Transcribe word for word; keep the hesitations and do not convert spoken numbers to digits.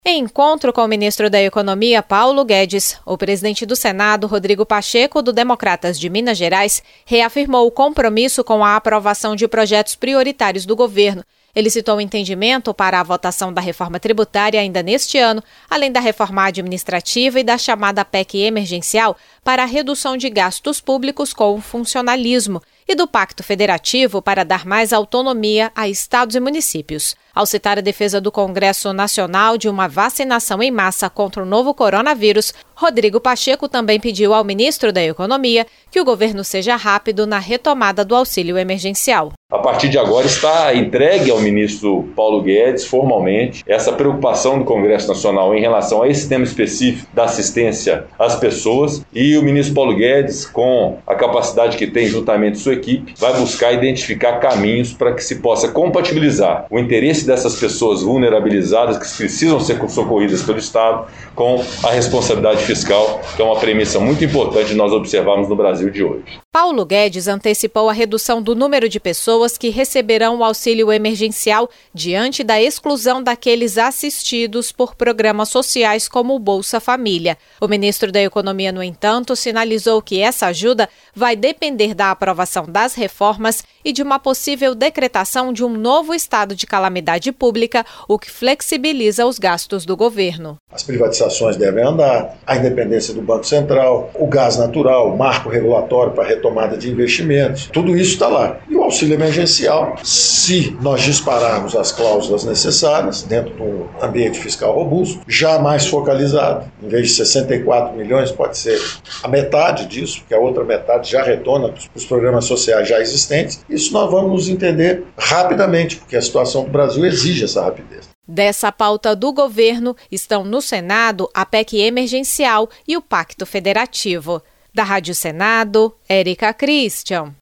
Em encontro com o ministro da Economia, Paulo Guedes, o presidente do Senado, Rodrigo Pacheco, do Democratas de Minas Gerais, reafirmou o compromisso com a aprovação de projetos prioritários do governo. Ele citou o entendimento para a votação da reforma tributária ainda neste ano, além da reforma administrativa e da chamada P E C emergencial para a redução de gastos públicos com o funcionalismo e do Pacto Federativo para dar mais autonomia a estados e municípios. Ao citar a defesa do Congresso Nacional de uma vacinação em massa contra o novo coronavírus, Rodrigo Pacheco também pediu ao ministro da Economia que o governo seja rápido na retomada do auxílio emergencial. A partir de agora está entregue ao ministro Paulo Guedes, formalmente, essa preocupação do Congresso Nacional em relação a esse tema específico da assistência às pessoas, e o ministro Paulo Guedes, com a capacidade que tem juntamente sua equipe, vai buscar identificar caminhos para que se possa compatibilizar o interesse dessas pessoas vulnerabilizadas que precisam ser socorridas pelo Estado com a responsabilidade fiscal, que é uma premissa muito importante de nós observarmos no Brasil de hoje. Paulo Guedes antecipou a redução do número de pessoas que receberão o auxílio emergencial diante da exclusão daqueles assistidos por programas sociais como o Bolsa Família. O ministro da Economia, no entanto, sinalizou que essa ajuda vai depender da aprovação das reformas e de uma possível decretação de um novo estado de calamidade pública, o que flexibiliza os gastos do governo. As privatizações devem andar, a independência do Banco Central, o gás natural, o marco regulatório para a retomada de investimentos, tudo isso está lá. E o auxílio emergencial, se nós dispararmos as cláusulas necessárias dentro de um ambiente fiscal robusto, já mais focalizado, em vez de sessenta e quatro milhões, pode ser a metade disso, porque a outra metade já retorna para os programas sociais já existentes. Isso nós vamos nos entender rapidamente, porque a situação do Brasil exige essa rapidez. Dessa pauta do governo estão no Senado a P E C emergencial e o Pacto Federativo. Da Rádio Senado, Érica Christian.